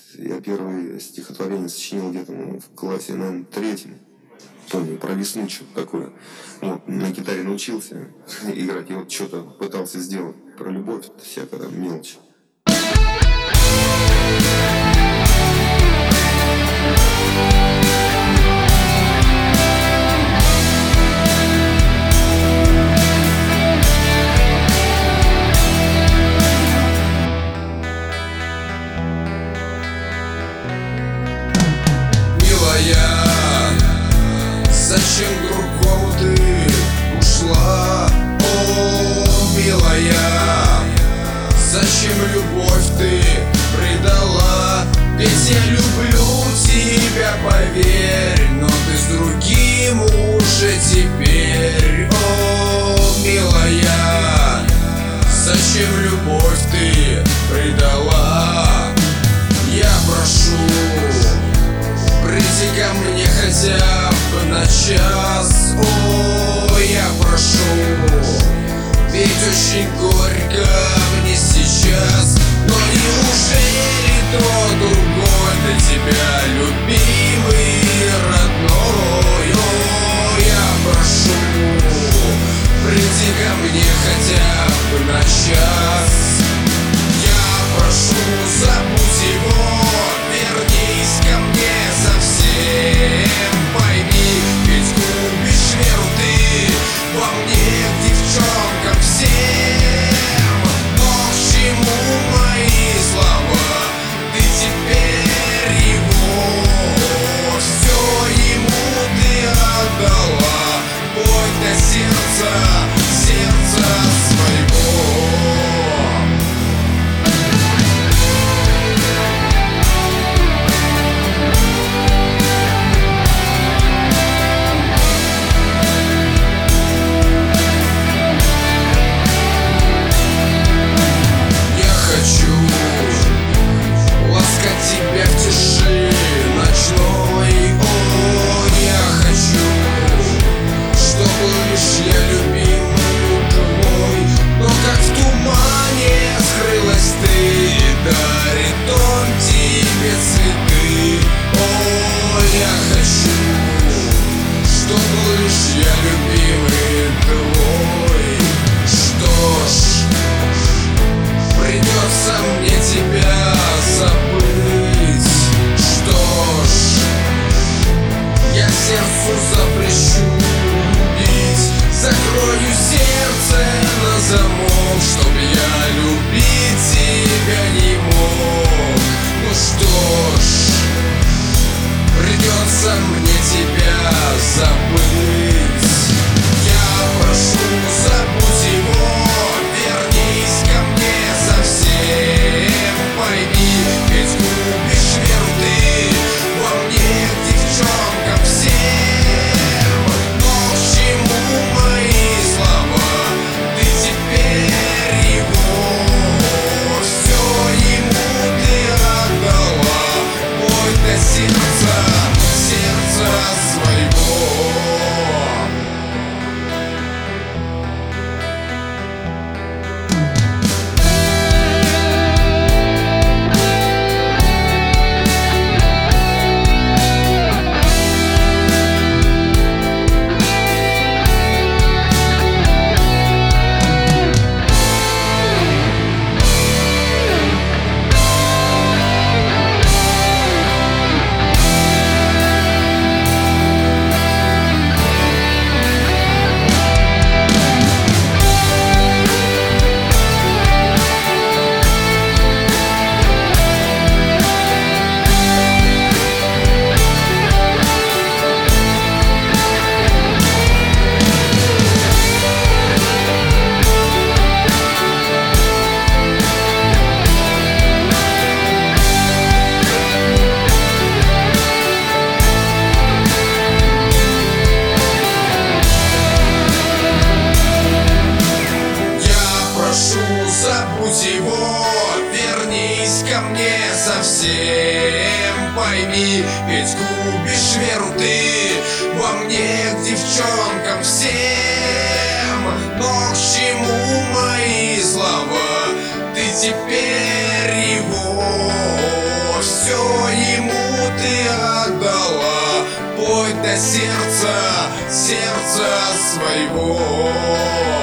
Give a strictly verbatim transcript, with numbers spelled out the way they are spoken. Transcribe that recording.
Я первое стихотворение сочинил где-то ну, в классе, наверное, третьем. Помню, про весну что-то такое. Вот, на гитаре научился играть, и вот что-то пытался сделать про любовь, всякая мелочь. Зачем другому ты ушла, о, милая? Зачем любовь ты предала? Ведь я люблю тебя, поверь, но ты с другим уже теперь, о, милая. Зачем любовь ты предала? Я прошу, приди ко мне хотя бы на час, о, я прошу. Ведь очень горько мне сейчас, но неужели то другой для тебя любимый, родной, о, я прошу, приди ко мне хотя бы на час. Я прошу, забудь его, вернись ко мне совсем. Пойми, ведь губишь веру ты во мне, к девчонкам всем. Но к чему мои слова? Ты теперь его, все ему ты отдала. Бой до сердца, сердца своего. Тебя в тиши ночной, о, я хочу, чтобы лишь я любимый твой. Но как в тумане скрылась ты, дарит он тебе цветы, о, я хочу, чтобы лишь я любимый твой. Что ж, придется мне тебя забыть. Что ж, я сердцу запрещу любить, закрою сердце на замок, чтоб я любить тебя не мог. Ну что ж, придется мне тебя забыть. Я прошу, забудь его, вернись ко мне совсем. Пойми, ведь губишь веру ты во мне, к девчонкам всем. Но к чему мои слова? Ты теперь его, все ему ты отдала. Бой до сердца, сердца своего. Забудь его, вернись ко мне совсем. Пойми, ведь губишь веру ты во мне, к девчонкам всем. Но к чему мои слова? Ты теперь его, все сердца, сердца своего.